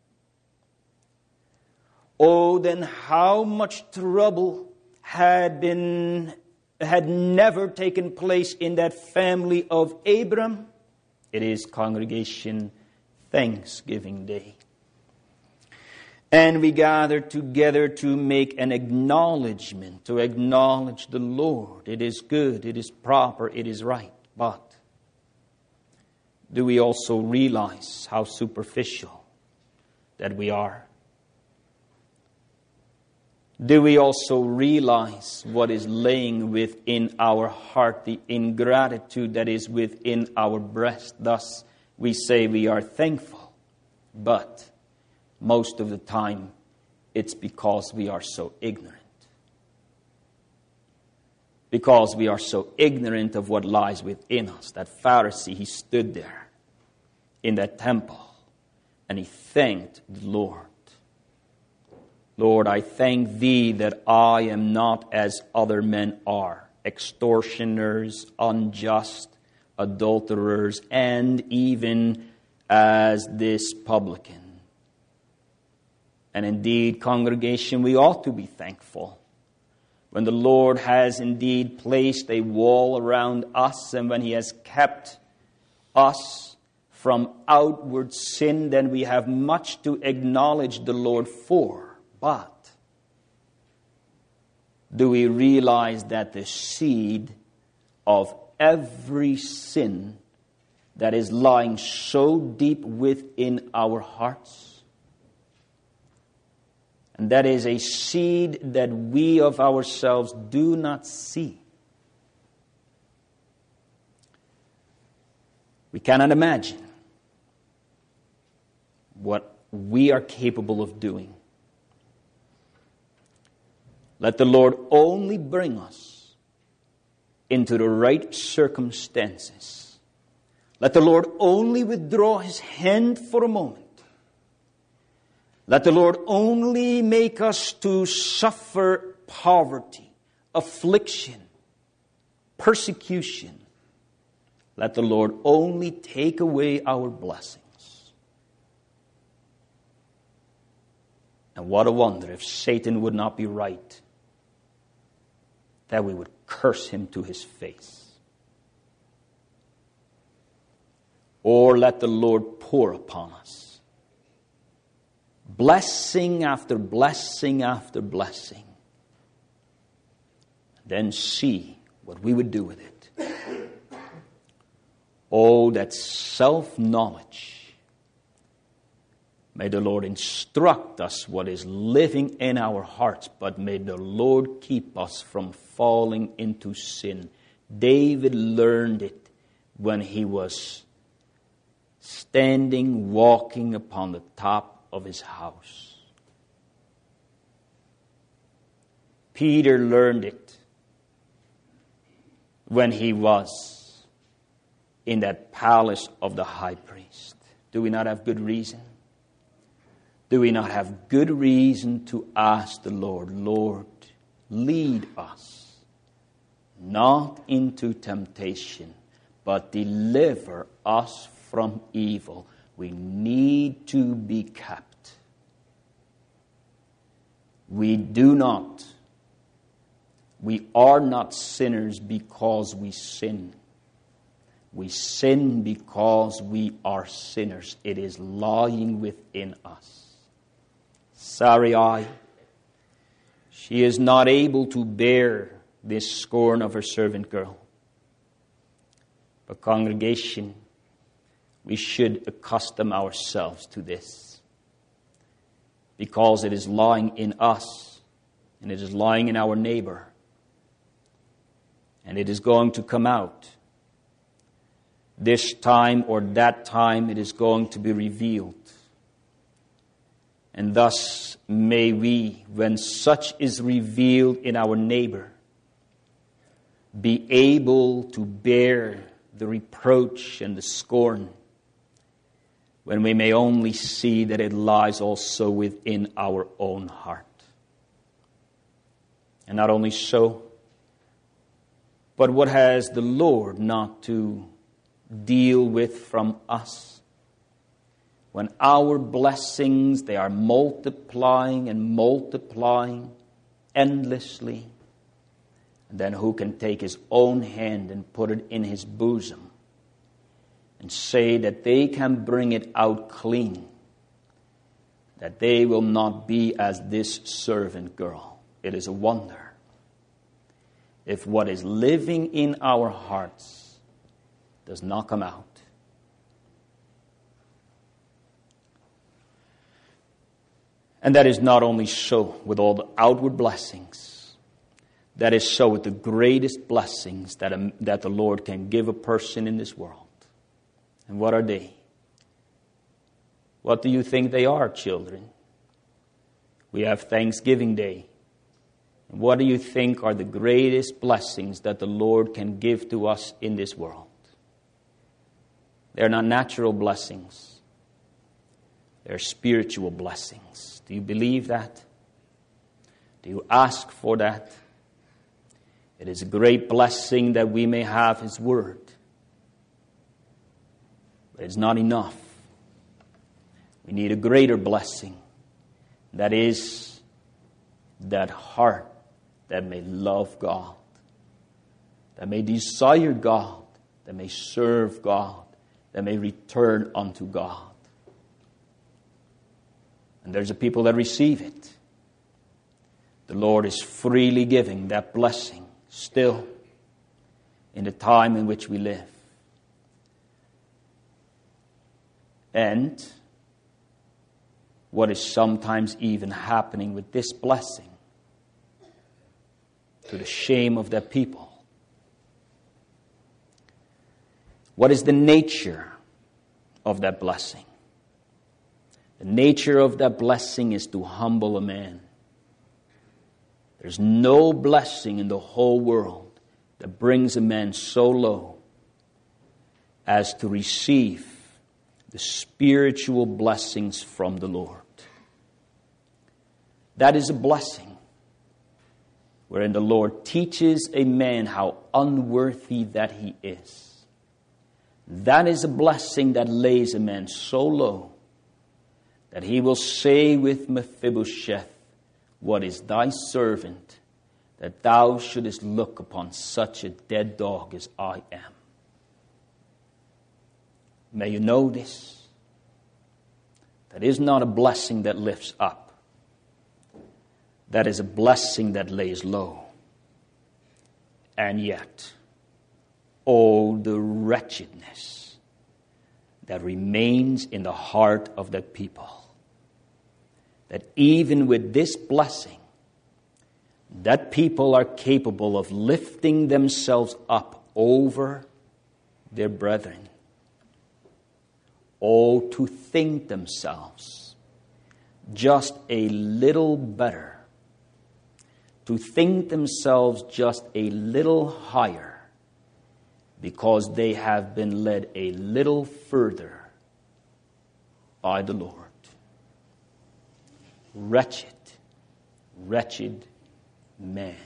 Oh, then how much trouble had been, had never taken place in that family of Abram. It is, congregation, Thanksgiving Day. And we gather together to make an acknowledgement, to acknowledge the Lord. It is good, it is proper, it is right. But do we also realize how superficial that we are? Do we also realize what is laying within our heart, the ingratitude that is within our breast? Thus, we say we are thankful, but most of the time, it's because we are so ignorant. Because we are so ignorant of what lies within us. That Pharisee, he stood there in that temple, and he thanked the Lord. Lord, I thank Thee that I am not as other men are, extortioners, unjust, adulterers, and even as this publican. And indeed, congregation, we ought to be thankful when the Lord has indeed placed a wall around us, and when He has kept us from outward sin, then we have much to acknowledge the Lord for. But do we realize that the seed of every sin that is lying so deep within our hearts, and that is a seed that we of ourselves do not see? We cannot imagine what we are capable of doing. Let the Lord only bring us into the right circumstances. Let the Lord only withdraw His hand for a moment. Let the Lord only make us to suffer poverty, affliction, persecution. Let the Lord only take away our blessings. And what a wonder if Satan would not be right, that we would curse him to his face. Or let the Lord pour upon us blessing after blessing after blessing. Then see what we would do with it. Oh, that self-knowledge. May the Lord instruct us what is living in our hearts, but may the Lord keep us from falling into sin. David learned it when he was standing, walking upon the top of his house. Peter learned it when he was in that palace of the high priest. Do we not have good reason? Do we not have good reason to ask the Lord, Lord, lead us not into temptation, but deliver us from evil. We need to be kept. We do not, we are not sinners because we sin. We sin because we are sinners. It is lying within us. Sarai, she is not able to bear this scorn of her servant girl. But congregation, we should accustom ourselves to this, because it is lying in us, and it is lying in our neighbor, and it is going to come out. This time or that time it is going to be revealed. And thus may we, when such is revealed in our neighbor, be able to bear the reproach and the scorn, when we may only see that it lies also within our own heart. And not only so, but what has the Lord not to deal with from us? When our blessings, they are multiplying and multiplying endlessly, and then who can take his own hand and put it in his bosom and say that they can bring it out clean, that they will not be as this servant girl? It is a wonder if what is living in our hearts does not come out. And that is not only so with all the outward blessings. That is so with the greatest blessings that, a, that the Lord can give a person in this world. And what are they? What do you think they are, children? We have Thanksgiving Day. And what do you think are the greatest blessings that the Lord can give to us in this world? They're not natural blessings. They're spiritual blessings. Do you believe that? Do you ask for that? It is a great blessing that we may have His Word. But it's not enough. We need a greater blessing. That is that heart that may love God, that may desire God, that may serve God, that may return unto God. And there's a people that receive it. The Lord is freely giving that blessing still in the time in which we live. And what is sometimes even happening with this blessing, to the shame of that people. What is the nature of that blessing? The nature of that blessing is to humble a man. There's no blessing in the whole world that brings a man so low as to receive the spiritual blessings from the Lord. That is a blessing wherein the Lord teaches a man how unworthy that he is. That is a blessing that lays a man so low that he will say with Mephibosheth, "What is thy servant, that thou shouldest look upon such a dead dog as I am?" May you know this. That is not a blessing that lifts up. That is a blessing that lays low. And yet, oh, the wretchedness that remains in the heart of that people. That even with this blessing, that people are capable of lifting themselves up over their brethren. Oh, to think themselves just a little better. To think themselves just a little higher because they have been led a little further by the Lord. Wretched, wretched man.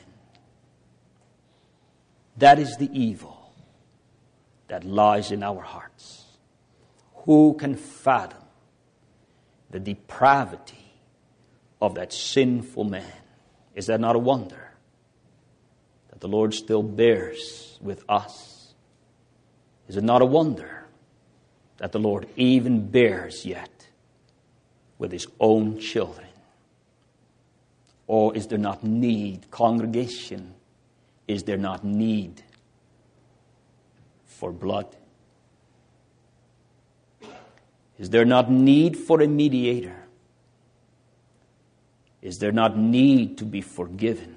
That is the evil that lies in our hearts. Who can fathom the depravity of that sinful man? Is that not a wonder that the Lord still bears with us? Is it not a wonder that the Lord even bears yet with his own children? Or is there not need, congregation, is there not need for blood? Is there not need for a mediator? Is there not need to be forgiven?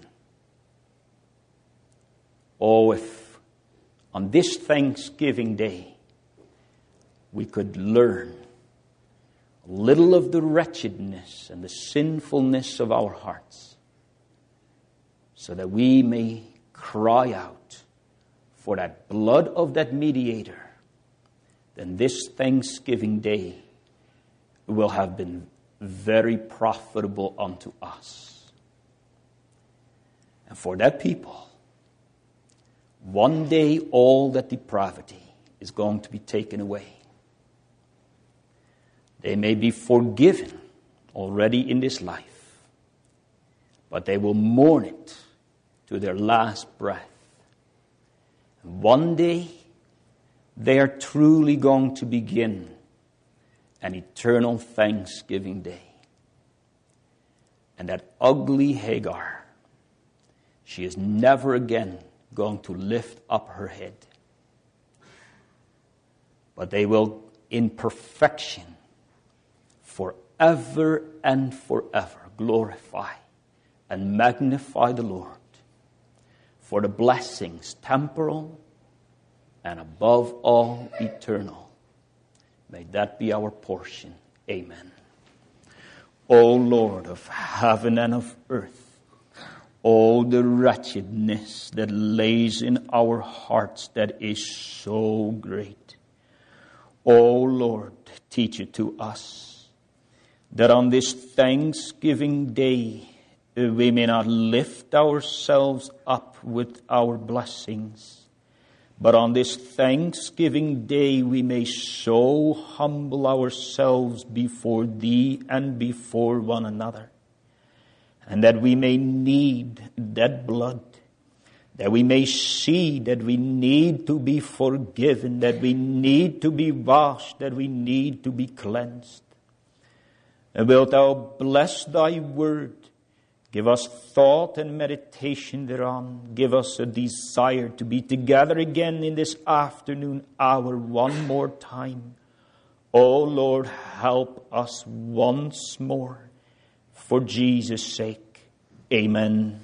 Oh, if on this Thanksgiving Day we could learn a little of the wretchedness and the sinfulness of our hearts, so that we may cry out for that blood of that mediator, then this Thanksgiving Day will have been very profitable unto us. And for that people, one day all that depravity is going to be taken away. They may be forgiven already in this life, but they will mourn it to their last breath. And one day they are truly going to begin an eternal Thanksgiving Day. And that ugly Hagar, she is never again going to lift up her head. But they will, in perfection, forever and forever, glorify and magnify the Lord for the blessings temporal and above all eternal. May that be our portion. Amen. O Lord of heaven and of earth, all the wretchedness that lays in our hearts that is so great. O Lord, teach it to us, that on this Thanksgiving Day we may not lift ourselves up with our blessings, but on this Thanksgiving Day we may so humble ourselves before Thee and before one another, and that we may need that blood, that we may see that we need to be forgiven, that we need to be washed, that we need to be cleansed. And wilt Thou bless Thy word, give us thought and meditation thereon. Give us a desire to be together again in this afternoon hour one more time. Oh Lord, help us once more for Jesus' sake. Amen.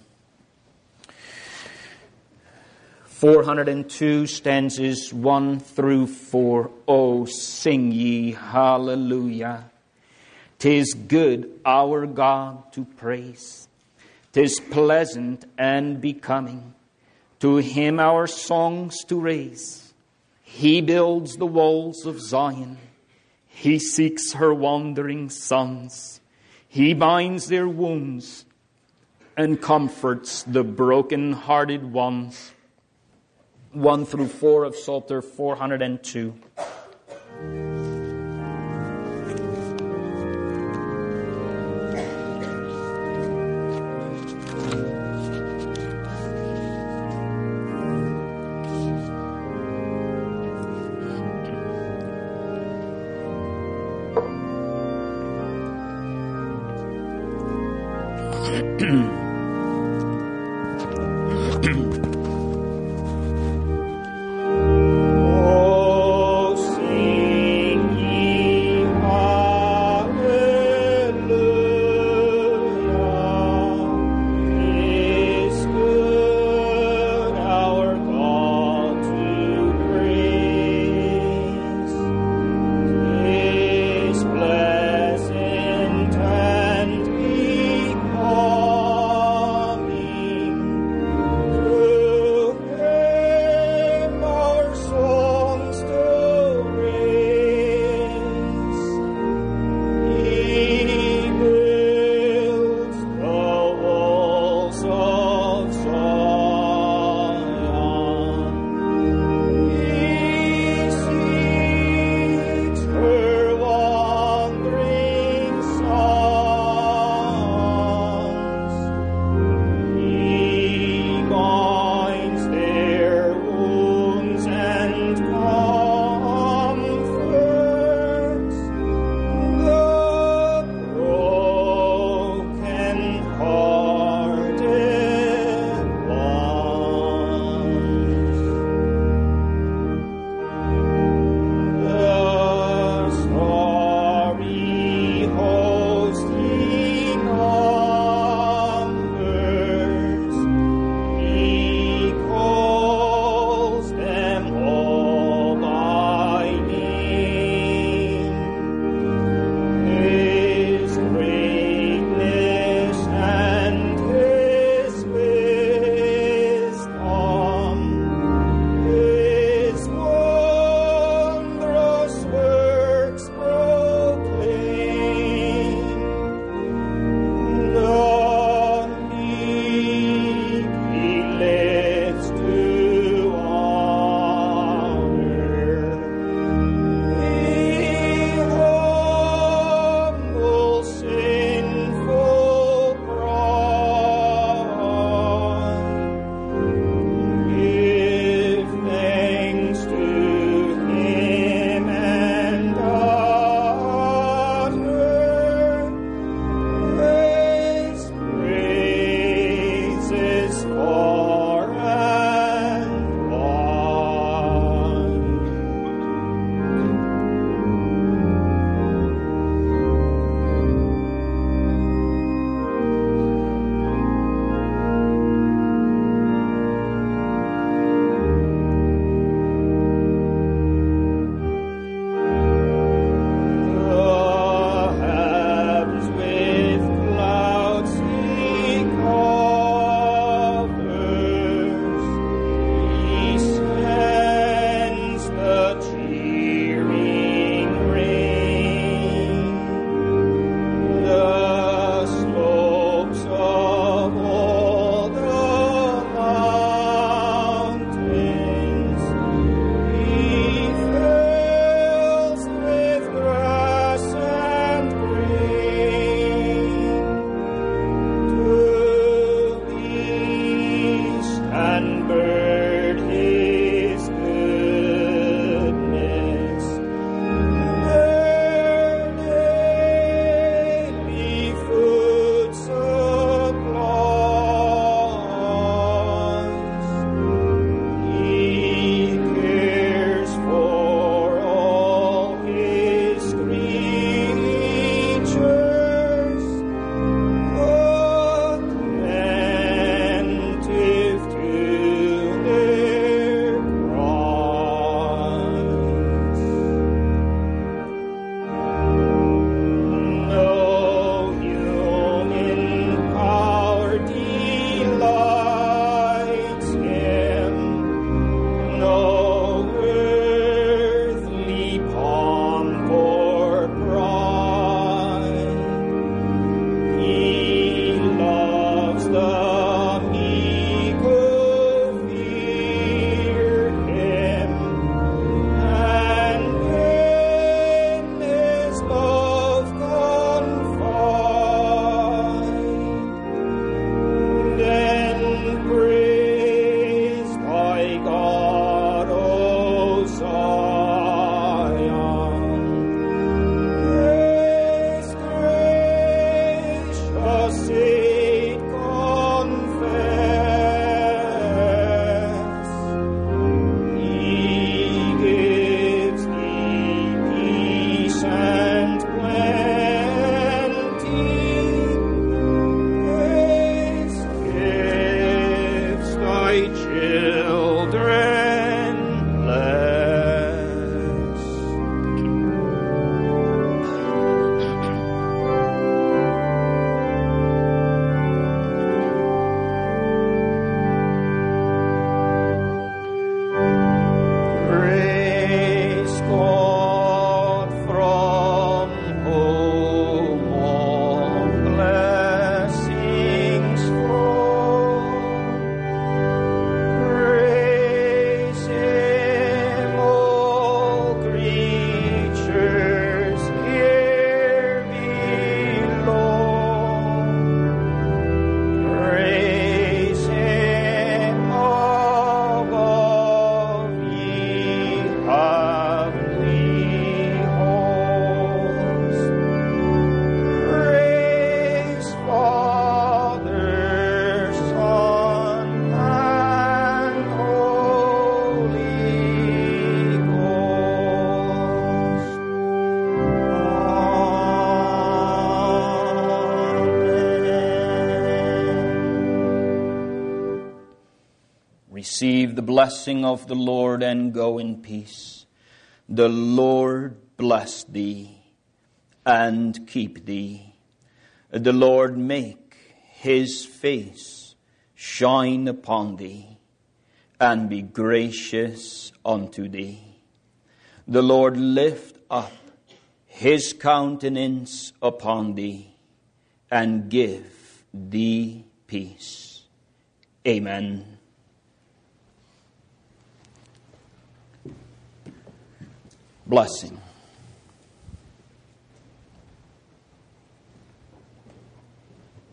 four hundred two stanzas one through four. Oh, sing ye hallelujah. 'Tis good our God to praise. 'Tis pleasant and becoming to him our songs to raise. He builds the walls of Zion. He seeks her wandering sons. He binds their wounds and comforts the broken-hearted ones. One through four of Psalter four hundred two. Blessed and he receive the blessing of the Lord and go in peace. The Lord bless thee and keep thee. The Lord make his face shine upon thee and be gracious unto thee. The Lord lift up his countenance upon thee and give thee peace. Amen. Blessing.